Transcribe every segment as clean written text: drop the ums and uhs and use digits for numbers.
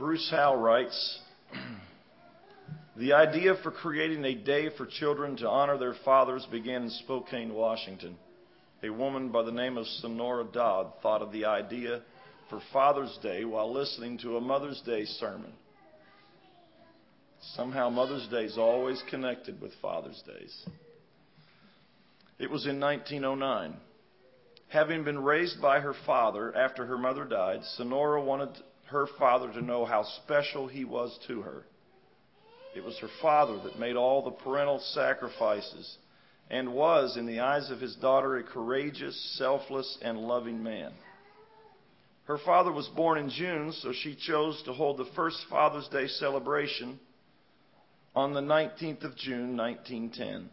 Bruce Howe writes, the idea for creating a day for children to honor their fathers began in Spokane, Washington. A woman by the name of Sonora Dodd thought of the idea for Father's Day while listening to a Mother's Day sermon. Somehow Mother's Day is always connected with Father's Days. It was in 1909. Having been raised by her father after her mother died, Sonora wanted her father to know how special he was to her. It was her father that made all the parental sacrifices and was, in the eyes of his daughter, a courageous, selfless, and loving man. Her father was born in June, so she chose to hold the first Father's Day celebration on the 19th of June, 1910.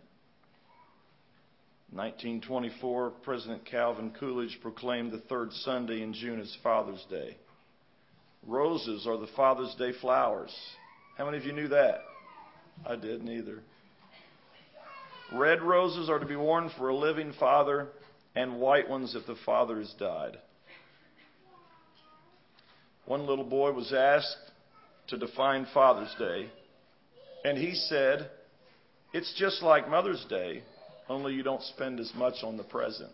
1924, President Calvin Coolidge proclaimed the third Sunday in June as Father's Day. Roses are the Father's Day flowers. How many of you knew that? I didn't either. Red roses are to be worn for a living father, and white ones if the father has died. One little boy was asked to define Father's Day, and he said, "It's just like Mother's Day, only you don't spend as much on the present."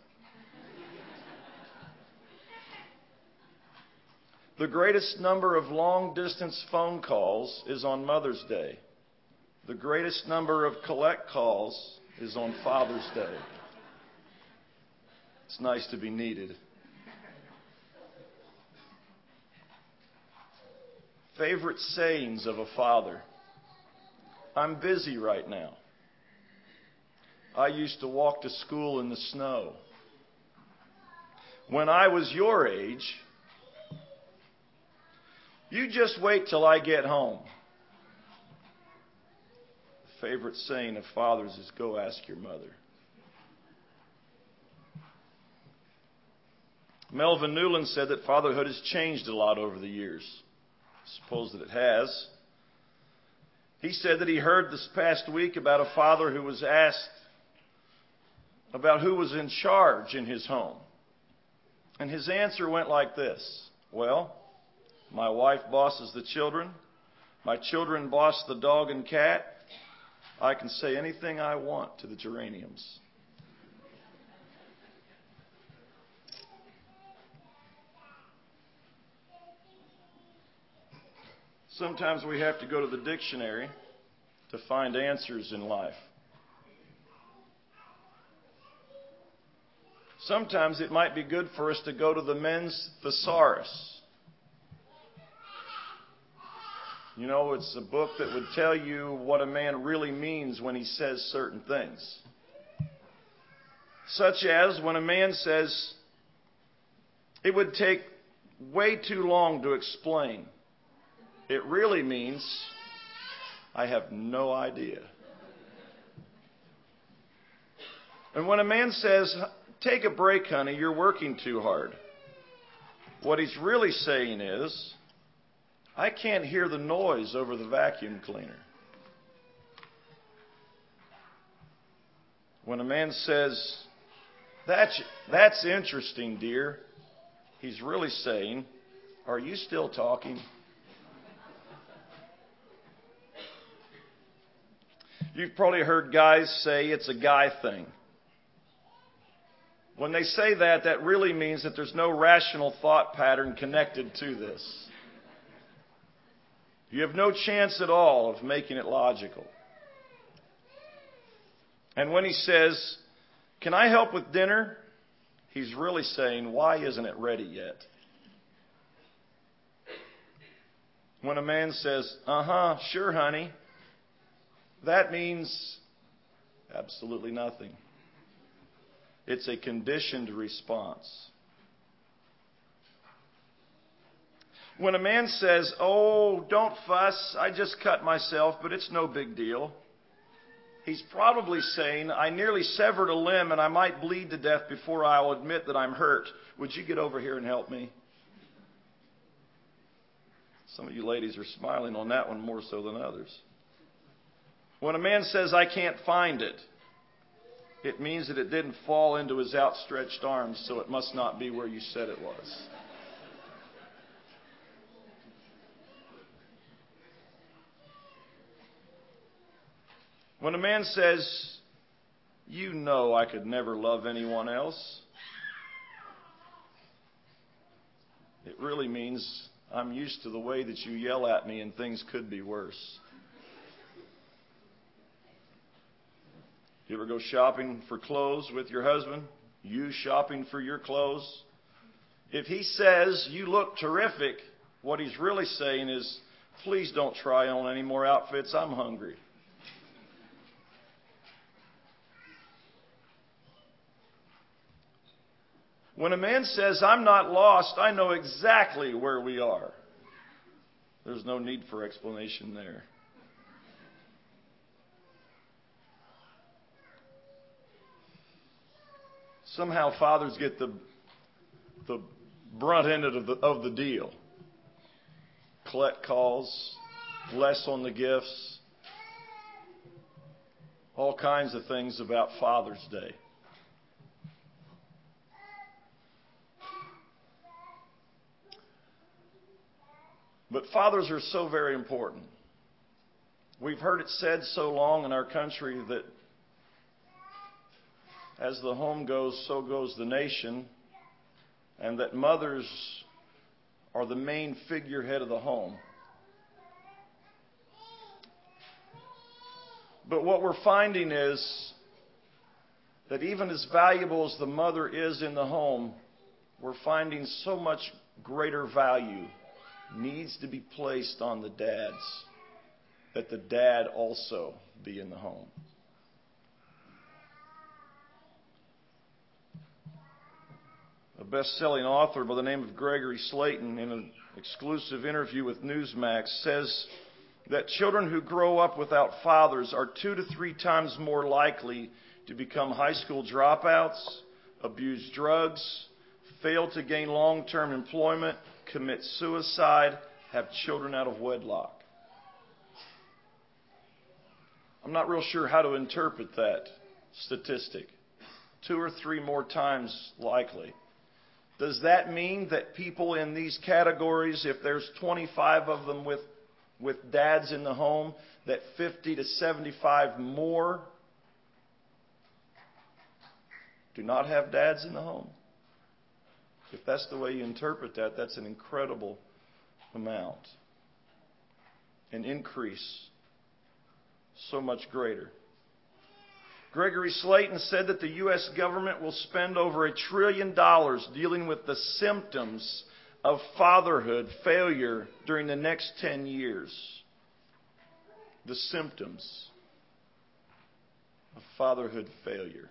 The greatest number of long-distance phone calls is on Mother's Day. The greatest number of collect calls is on Father's Day. It's nice to be needed. Favorite sayings of a father. I'm busy right now. I used to walk to school in the snow. When I was your age, you just wait till I get home. The favorite saying of fathers is, go ask your mother. Melvin Newland said that fatherhood has changed a lot over the years. I suppose that it has. He said that he heard this past week about a father who was asked about who was in charge in his home. And his answer went like this. Well, my wife bosses the children. My children boss the dog and cat. I can say anything I want to the geraniums. Sometimes we have to go to the dictionary to find answers in life. Sometimes it might be good for us to go to the men's thesaurus. You know, it's a book that would tell you what a man really means when he says certain things. Such as when a man says, it would take way too long to explain. It really means, I have no idea. And when a man says, take a break, honey, you're working too hard, what he's really saying is, I can't hear the noise over the vacuum cleaner. When a man says, that's interesting, dear, he's really saying, are you still talking? You've probably heard guys say it's a guy thing. When they say that, that really means that there's no rational thought pattern connected to this. You have no chance at all of making it logical. And when he says, can I help with dinner? He's really saying, why isn't it ready yet? When a man says, sure, honey, that means absolutely nothing. It's a conditioned response. When a man says, oh, don't fuss, I just cut myself, but it's no big deal, he's probably saying, I nearly severed a limb and I might bleed to death before I'll admit that I'm hurt. Would you get over here and help me? Some of you ladies are smiling on that one more so than others. When a man says, I can't find it, it means that it didn't fall into his outstretched arms, so it must not be where you said it was. When a man says, "You know I could never love anyone else," it really means, "I'm used to the way that you yell at me and things could be worse." You ever go shopping for clothes with your husband? You shopping for your clothes? If he says, "You look terrific," what he's really saying is, "Please don't try on any more outfits. I'm hungry." When a man says, "I'm not lost, I know exactly where we are," there's no need for explanation there. Somehow fathers get the brunt end of the deal. Collect calls, bless on the gifts, all kinds of things about Father's Day. But fathers are so very important. We've heard it said so long in our country that as the home goes, so goes the nation, and that mothers are the main figurehead of the home. But what we're finding is that even as valuable as the mother is in the home, we're finding so much greater value needs to be placed on the dads, that the dad also be in the home. A best-selling author by the name of Gregory Slayton, in an exclusive interview with Newsmax, says that children who grow up without fathers are 2 to 3 times more likely to become high school dropouts, abuse drugs, fail to gain long-term employment, commit suicide, have children out of wedlock. I'm not real sure how to interpret that statistic. 2 or 3 more times likely. Does that mean that people in these categories, if there's 25 of them with dads in the home, that 50 to 75 more do not have dads in the home? If that's the way you interpret that, that's an incredible amount. An increase so much greater. Gregory Slayton said that the U.S. government will spend over $1 trillion dealing with the symptoms of fatherhood failure during the next 10 years. The symptoms of fatherhood failure.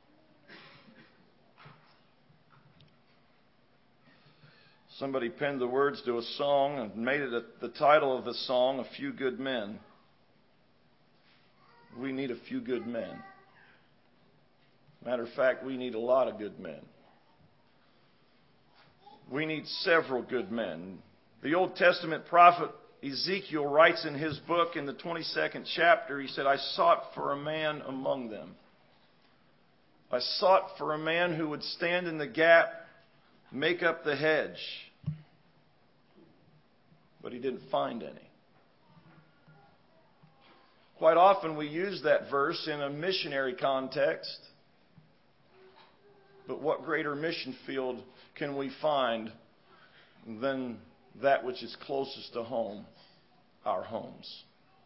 Somebody penned the words to a song and made it the title of the song, "A Few Good Men." We need a few good men. Matter of fact, we need a lot of good men. We need several good men. The Old Testament prophet Ezekiel writes in his book in the 22nd chapter, he said, "I sought for a man among them." I sought for a man who would stand in the gap, make up the hedge. But he didn't find any. Quite often we use that verse in a missionary context. But what greater mission field can we find than that which is closest to home, our homes?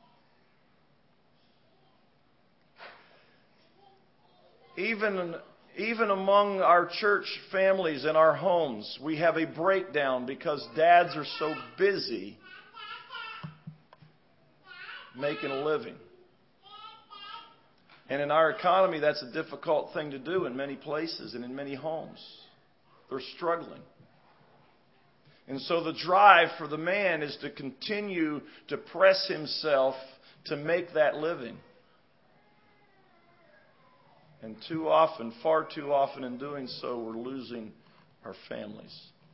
Even among our church families and our homes, we have a breakdown because dads are so busy making a living. And in our economy, that's a difficult thing to do in many places and in many homes. They're struggling. And so the drive for the man is to continue to press himself to make that living. And too often, far too often in doing so, we're losing our families.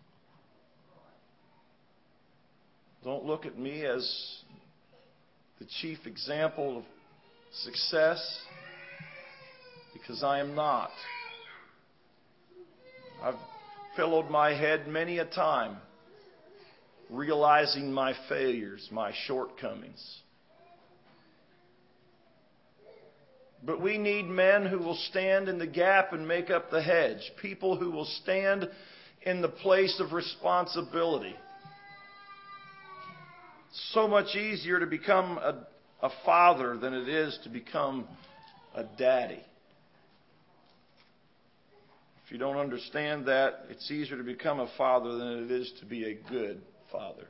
Don't look at me as the chief example of success, because I am not. I've pillowed my head many a time, realizing my failures, my shortcomings. But we need men who will stand in the gap and make up the hedge. People who will stand in the place of responsibility. It's so much easier to become a father than it is to become a daddy. If you don't understand that, it's easier to become a father than it is to be a good father.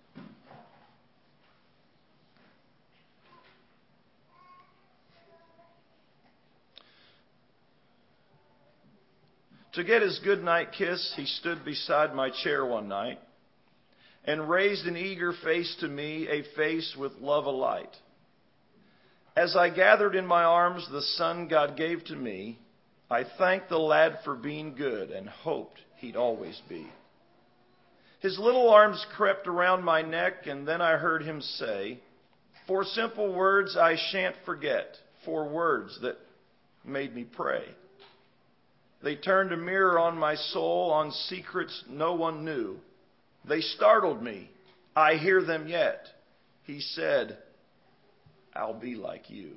To get his goodnight kiss, he stood beside my chair one night and raised an eager face to me, a face with love alight. As I gathered in my arms the son God gave to me, I thanked the lad for being good and hoped he'd always be. His little arms crept around my neck, and then I heard him say, 4 simple words I shan't forget, 4 words that made me pray. They turned a mirror on my soul, on secrets no one knew. They startled me. I hear them yet. He said, I'll be like you.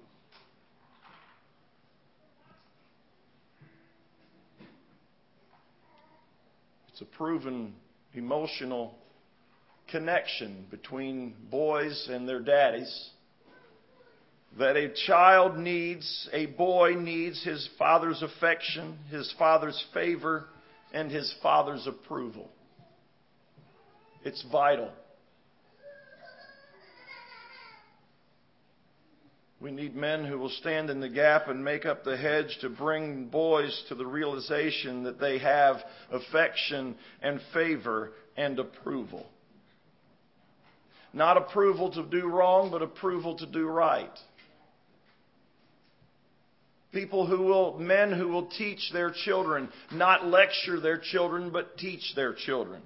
It's a proven emotional connection between boys and their daddies. That a child needs, a boy needs his father's affection, his father's favor, and his father's approval. It's vital. We need men who will stand in the gap and make up the hedge to bring boys to the realization that they have affection and favor and approval. Not approval to do wrong, but approval to do right. Men who will teach their children, not lecture their children, but teach their children.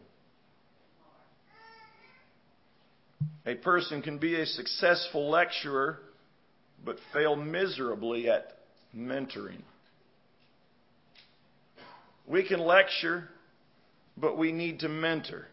A person can be a successful lecturer, but fail miserably at mentoring. We can lecture, but we need to mentor.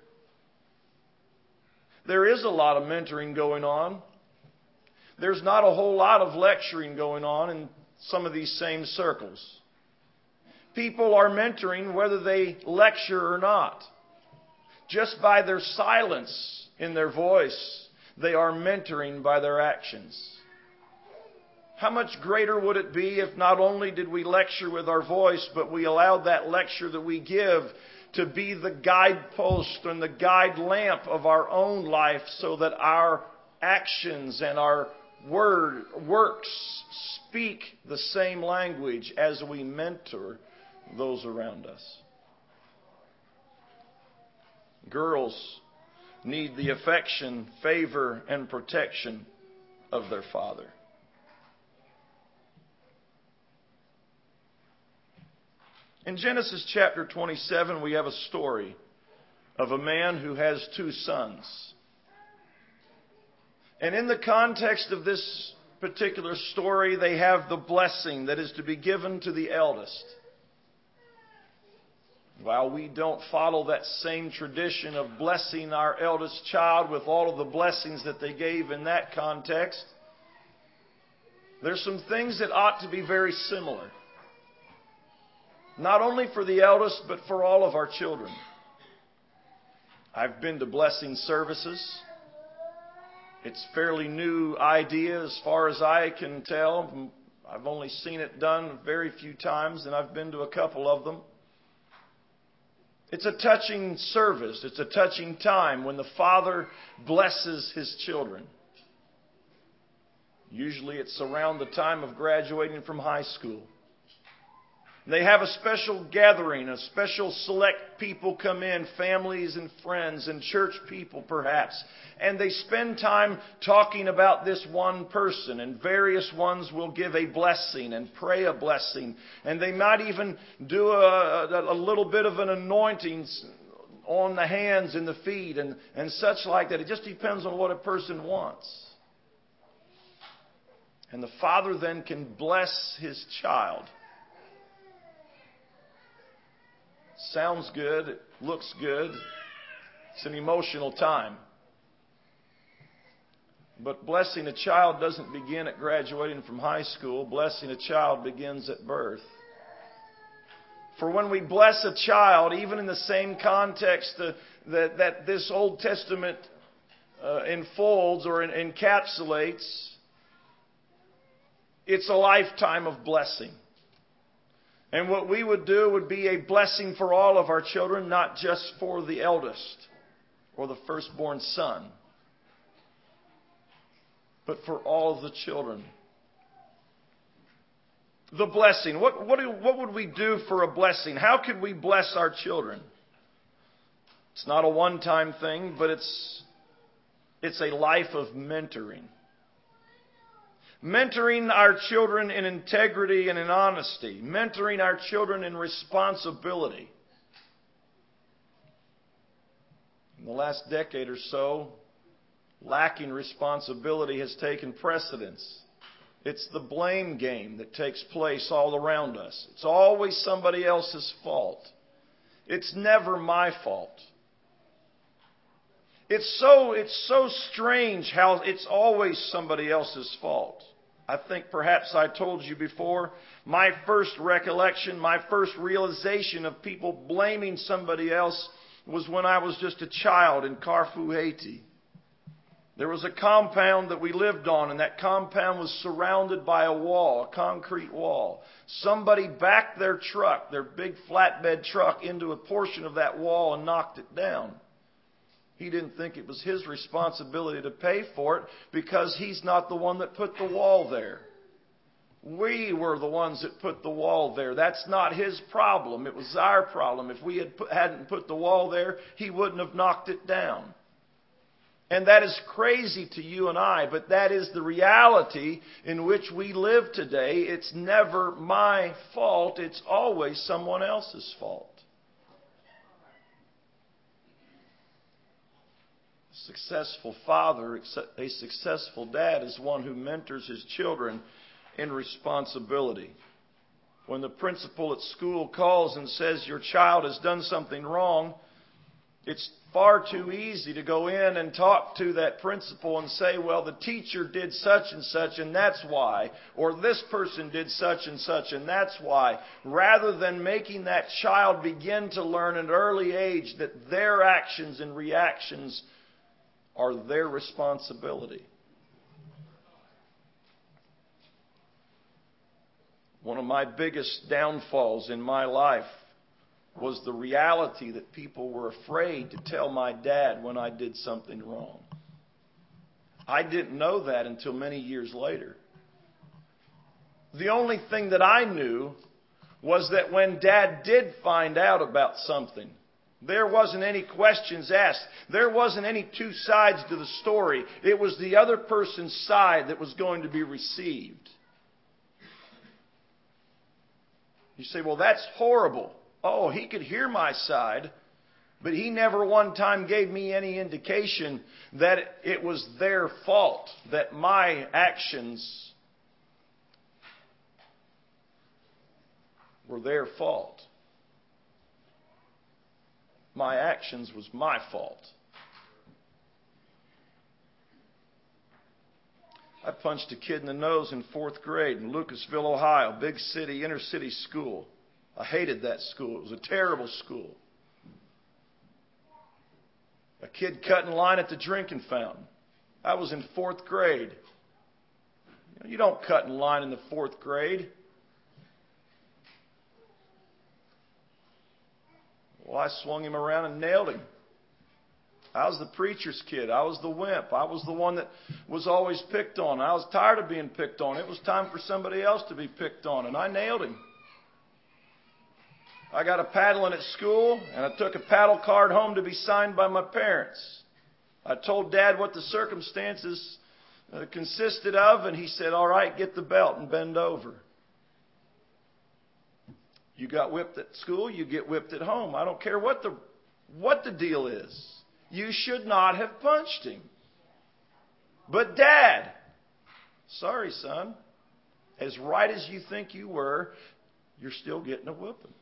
There is a lot of mentoring going on. There's not a whole lot of lecturing going on in some of these same circles. People are mentoring whether they lecture or not. Just by their silence in their voice, they are mentoring by their actions. How much greater would it be if not only did we lecture with our voice, but we allowed that lecture that we give to be the guidepost and the guide lamp of our own life, so that our actions and our works speak the same language as we mentor those around us. Girls need the affection, favor, and protection of their father. In Genesis chapter 27, we have a story of a man who has 2 sons. And in the context of this particular story, they have the blessing that is to be given to the eldest. While we don't follow that same tradition of blessing our eldest child with all of the blessings that they gave in that context, there's some things that ought to be very similar. Not only for the eldest, but for all of our children. I've been to blessing services. It's a fairly new idea as far as I can tell. I've only seen it done very few times, and I've been to a couple of them. It's a touching service. It's a touching time when the father blesses his children. Usually it's around the time of graduating from high school. They have a special gathering, a special select people come in, families and friends and church people perhaps. And they spend time talking about this one person, and various ones will give a blessing and pray a blessing. And they might even do a little bit of an anointing on the hands and the feet and such like that. It just depends on what a person wants. And the father then can bless his child. Sounds good. It looks good. It's an emotional time. But blessing a child doesn't begin at graduating from high school. Blessing a child begins at birth. For when we bless a child, even in the same context that this Old Testament enfolds or encapsulates, it's a lifetime of blessing. And what we would do would be a blessing for all of our children, not just for the eldest or the firstborn son, but for all of the children. The blessing. What would we do for a blessing? How could we bless our children? It's not a one-time thing, but it's a life of mentoring. Mentoring our children in integrity and in honesty. Mentoring our children in responsibility. In the last decade or so, lacking responsibility has taken precedence. It's the blame game that takes place all around us. It's always somebody else's fault. It's never my fault. It's so strange how it's always somebody else's fault. I think perhaps I told you before, my first recollection, my first realization of people blaming somebody else was when I was just a child in Carrefour, Haiti. There was a compound that we lived on, and that compound was surrounded by a wall, a concrete wall. Somebody backed their truck, their big flatbed truck, into a portion of that wall and knocked it down. He didn't think it was his responsibility to pay for it because he's not the one that put the wall there. We were the ones that put the wall there. That's not his problem. It was our problem. If we hadn't put the wall there, he wouldn't have knocked it down. And that is crazy to you and I, but that is the reality in which we live today. It's never my fault. It's always someone else's fault. A successful father, a successful dad, is one who mentors his children in responsibility. When the principal at school calls and says your child has done something wrong, it's far too easy to go in and talk to that principal and say, well, the teacher did such and that's why. Or this person did such and that's why. Rather than making that child begin to learn at an early age that their actions and reactions are their responsibility. One of my biggest downfalls in my life was the reality that people were afraid to tell my dad when I did something wrong. I didn't know that until many years later. The only thing that I knew was that when Dad did find out about something, there wasn't any questions asked. There wasn't any two sides to the story. It was the other person's side that was going to be received. You say, well, that's horrible. Oh, he could hear my side, but he never one time gave me any indication that it was their fault, that my actions were their fault. My actions was my fault. I punched a kid in the nose in 4th grade in Lucasville, Ohio, big city, inner city school. I hated that school. It was a terrible school. A kid cut in line at the drinking fountain. I was in 4th grade. You don't cut in line in the 4th grade. Well, I swung him around and nailed him. I was the preacher's kid. I was the wimp. I was the one that was always picked on. I was tired of being picked on. It was time for somebody else to be picked on, and I nailed him. I got a paddling at school, and I took a paddle card home to be signed by my parents. I told Dad what the circumstances consisted of, and he said, all right, get the belt and bend over. You got whipped at school, you get whipped at home. I don't care what the deal is. You should not have punched him. But Dad, sorry, son, as right as you think you were, you're still getting a whooping.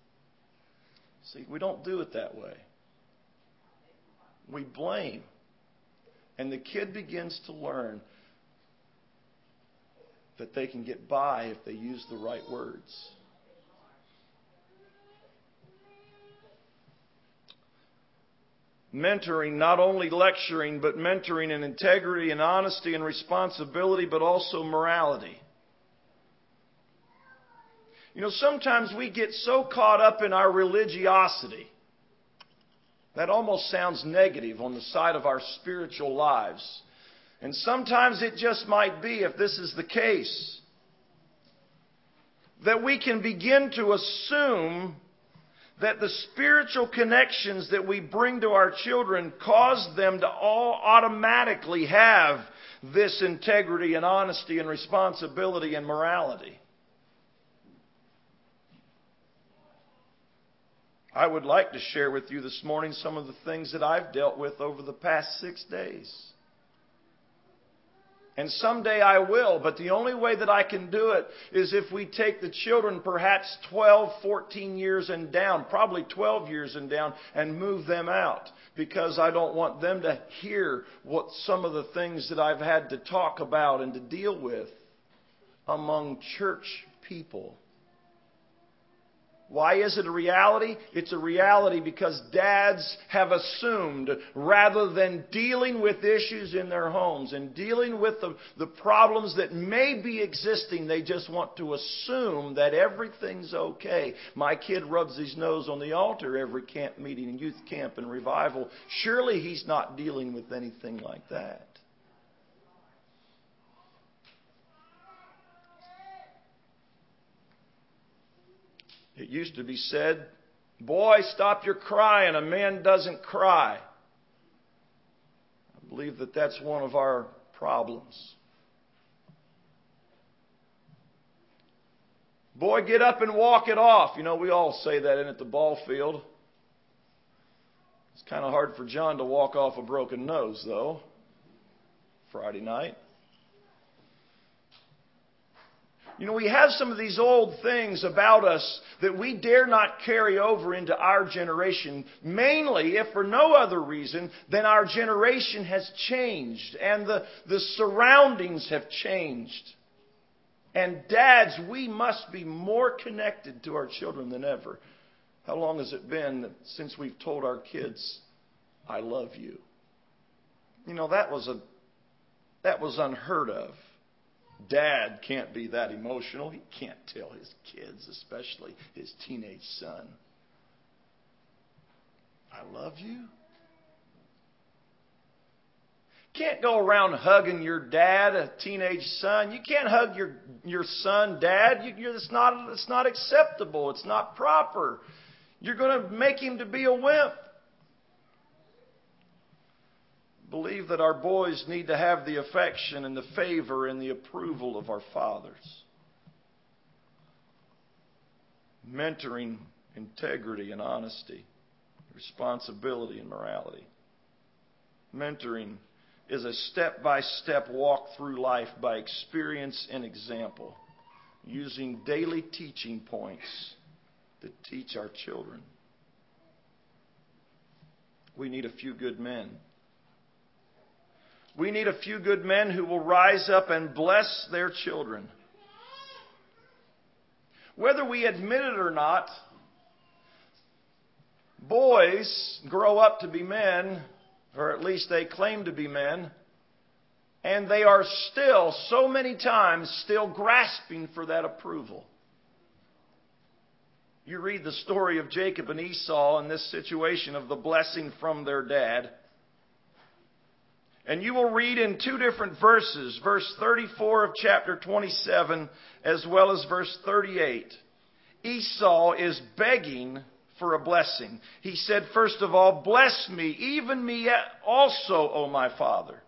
See, we don't do it that way. We blame. And the kid begins to learn that they can get by if they use the right words. Mentoring, not only lecturing, but mentoring in integrity and honesty and responsibility, but also morality. You know, sometimes we get so caught up in our religiosity. That almost sounds negative on the side of our spiritual lives. And sometimes it just might be, if this is the case, that we can begin to assume that the spiritual connections that we bring to our children cause them to all automatically have this integrity and honesty and responsibility and morality. I would like to share with you this morning some of the things that I've dealt with over the past 6 days. And someday I will, but the only way that I can do it is if we take the children perhaps 12, 14 years and down, probably 12 years and down, and move them out. Because I don't want them to hear what some of the things that I've had to talk about and to deal with among church people. Why is it a reality? It's a reality because dads have assumed, rather than dealing with issues in their homes and dealing with the problems that may be existing, they just want to assume that everything's okay. My kid rubs his nose on the altar every camp meeting and youth camp and revival. Surely he's not dealing with anything like that. It used to be said, "Boy, stop your crying. A man doesn't cry." I believe that that's one of our problems. "Boy, get up and walk it off." You know, we all say that in at the ball field. It's kind of hard for John to walk off a broken nose, though, Friday night. You know, we have some of these old things about us that we dare not carry over into our generation, mainly, if for no other reason, than our generation has changed and the surroundings have changed. And dads, we must be more connected to our children than ever. How long has it been since we've told our kids, "I love you"? You know, that was unheard of. Dad can't be that emotional. He can't tell his kids, especially his teenage son, "I love you." Can't go around hugging your dad, a teenage son. You can't hug your son, Dad. It's not acceptable. It's not proper. You're going to make him to be a wimp. Believe that our boys need to have the affection and the favor and the approval of our fathers. Mentoring, integrity and honesty, responsibility and morality. Mentoring is a step-by-step walk through life by experience and example, using daily teaching points to teach our children. We need a few good men. We need a few good men who will rise up and bless their children. Whether we admit it or not, boys grow up to be men, or at least they claim to be men, and they are still, so many times, still grasping for that approval. You read the story of Jacob and Esau in this situation of the blessing from their dad. And you will read in 2 different verses, verse 34 of chapter 27, as well as verse 38. Esau is begging for a blessing. He said, first of all, "Bless me, even me also, O my father."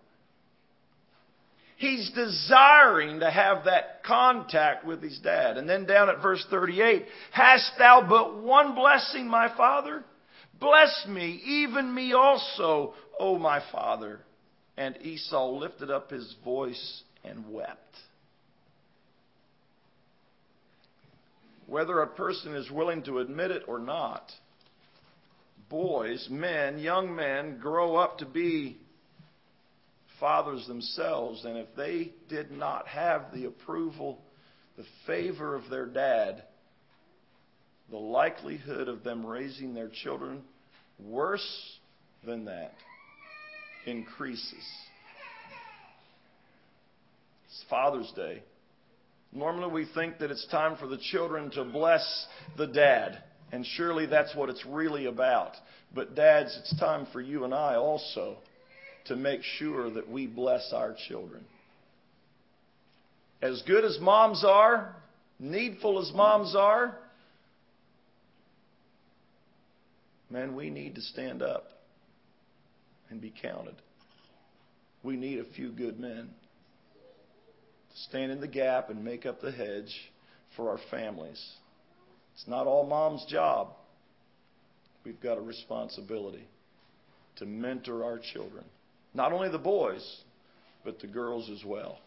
He's desiring to have that contact with his dad. And then down at verse 38, "Hast thou but one blessing, my father? Bless me, even me also, O my father." And Esau lifted up his voice and wept. Whether a person is willing to admit it or not, boys, men, young men grow up to be fathers themselves, and if they did not have the approval, the favor of their dad, the likelihood of them raising their children worse than that increases. It's Father's Day. Normally we think that it's time for the children to bless the dad, and surely that's what it's really about. But dads, it's time for you and I also to make sure that we bless our children. As good as moms are, needful as moms are, man, we need to stand up and be counted. We need a few good men to stand in the gap and make up the hedge for our families. It's not all mom's job. We've got a responsibility to mentor our children. Not only the boys, but the girls as well.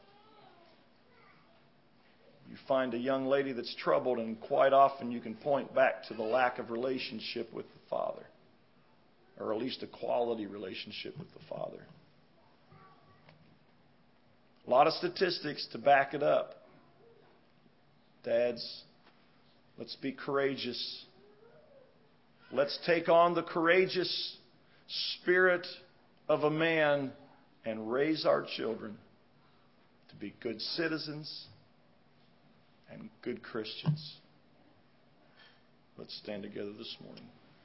You find a young lady that's troubled, and quite often you can point back to the lack of relationship with the father, or at least a quality relationship with the father. A lot of statistics to back it up. Dads, let's be courageous. Let's take on the courageous spirit of a man and raise our children to be good citizens and good Christians. Let's stand together this morning.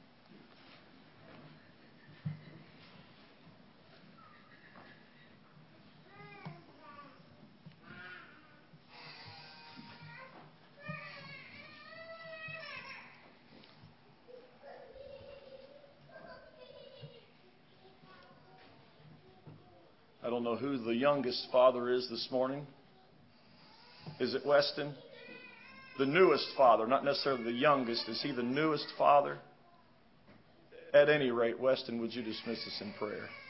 I don't know who the youngest father is this morning. Is it Weston? The newest father, not necessarily the youngest. Is he the newest father? At any rate, Weston, would you dismiss us in prayer?